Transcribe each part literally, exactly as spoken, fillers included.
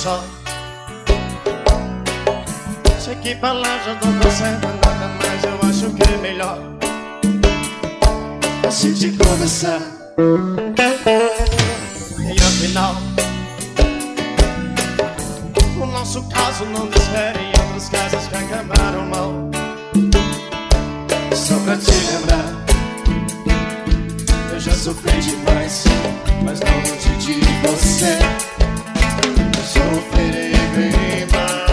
só. Sei que palavras não dão certo nada, mas eu acho que é melhor a gente conversar. E afinal, o nosso caso não desfere em outros casos que acabaram mal. Só pra te lembrar, eu já sofri demais, mas não longe de você. Sofrerei bem mais.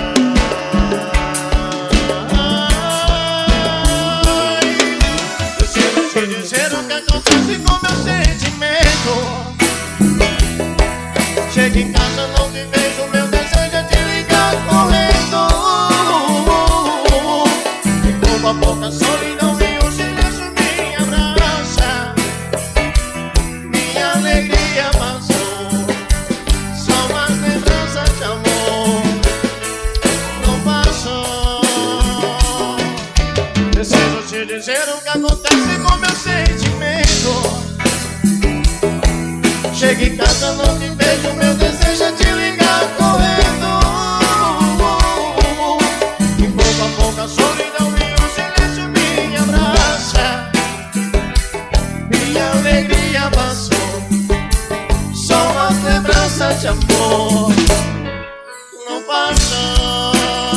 Preciso te dizer o que acontece com meu sentimento. Chego em casa, não te vejo, meu desejo é te ligar correndo. E pouco a pouco a solidão e o silêncio me abraça. Minha alegria passou, só umas lembranças de amor não passou. Preciso te dizer o que acontece com meu sentimento. Chego em casa, não te vejo, meu desejo é te ligar correndo. E pouco a pouco a solidão e o silêncio me abraça. Minha alegria passou, só umas lembranças de amor não passou.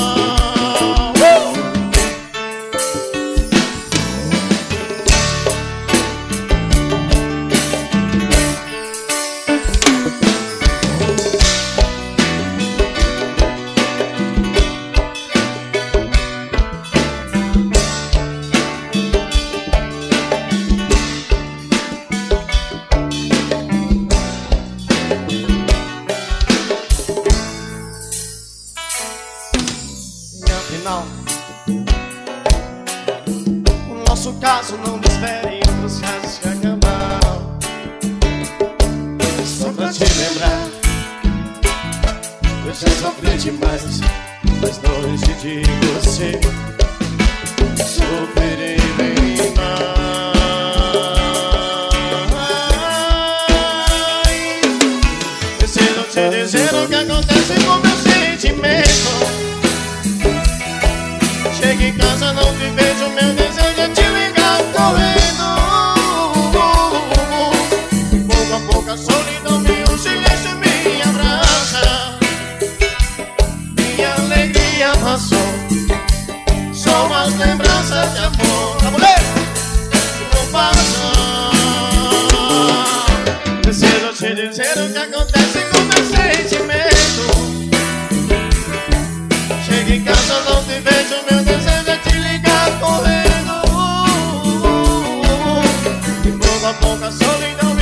O nosso caso não desfere em outros casos que acabaram. Só pra te lembrar, eu já sofri demais, mas longe de você sofrerei bem mais. Preciso te dizer o que acontece com meu sentimento. Chego em casa, não te vejo, meu desejo é te ligar correndo. Pouco a pouco a solidão e o silêncio me abraça. Minha alegria passou, só umas lembranças de amor não passou. Preciso te dizer o que acontece com meu sentimento. Chego em casa, não te vejo, meu desejo é te ligar correndo. E pouco a pouco a solidão